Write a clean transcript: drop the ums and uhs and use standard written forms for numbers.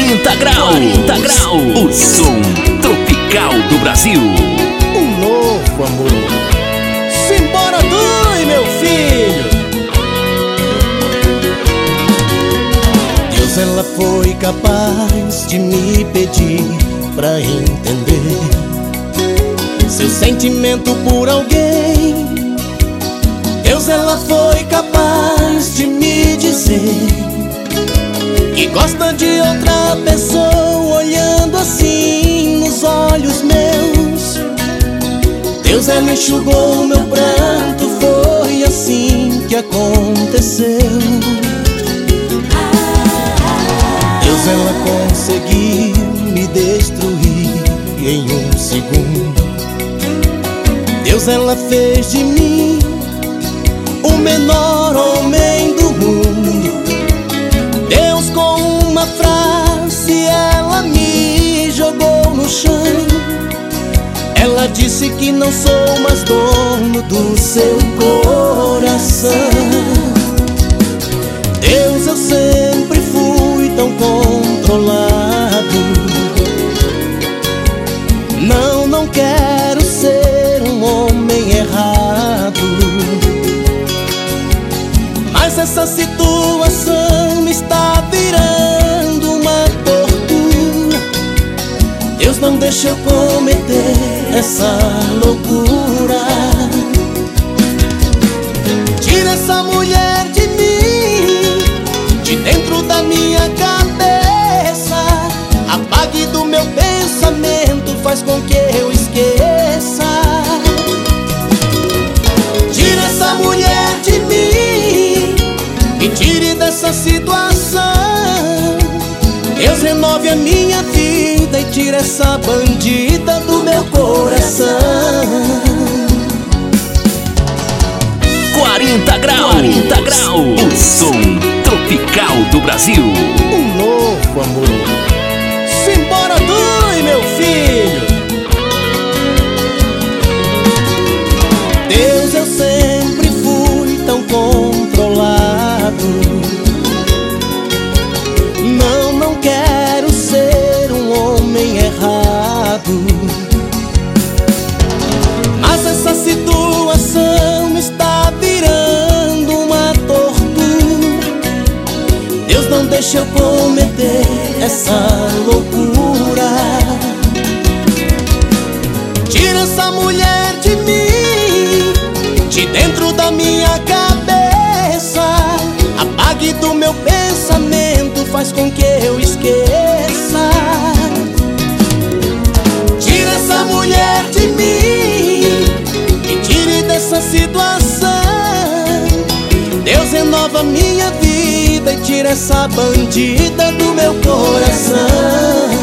40 graus, o som tropical do Brasil. Um novo amor. Simbora, Dui, meu filho. Deus, ela foi capaz de me pedir pra entender seu sentimento por alguém. Deus, ela foi capaz de me dizer que gosta de outra pessoa, olhando assim nos olhos meus. Deus, ela enxugou meu pranto, foi assim que aconteceu. Deus, ela conseguiu me destruir em um segundo. Deus, ela fez de mim o menor homem do mundo. Deus, com uma frase, ela me jogou no chão. Ela disse que não sou mais dono do seu coração. Deus, eu sempre fui tão controlado. Não quero ser um homem errado. Mas essa situação está virando uma tortura. Deus, não deixa eu cometer essa loucura. Tira essa mulher de mim, de dentro da minha cabeça. Apague do meu pensamento, faz com que eu esqueça. Tira essa mulher de mim, me tire dessa situação. Deus, renove a minha vida e tire essa bandida do meu coração. 40 graus, o som tropical do Brasil. Um novo amor. Simbora, Dui, meu filho. Deus, eu sempre fui tão controlado. Não quero ser um homem errado. Mas essa situação está virando uma tortura. Deus, não deixa eu cometer essa loucura. Tira essa mulher de mim, de dentro da minha cabeça. Apague do meu pensamento, faz com que eu esqueça. Tira essa mulher de mim, me tire dessa situação. Deus, renova minha vida e tira essa bandida do meu coração.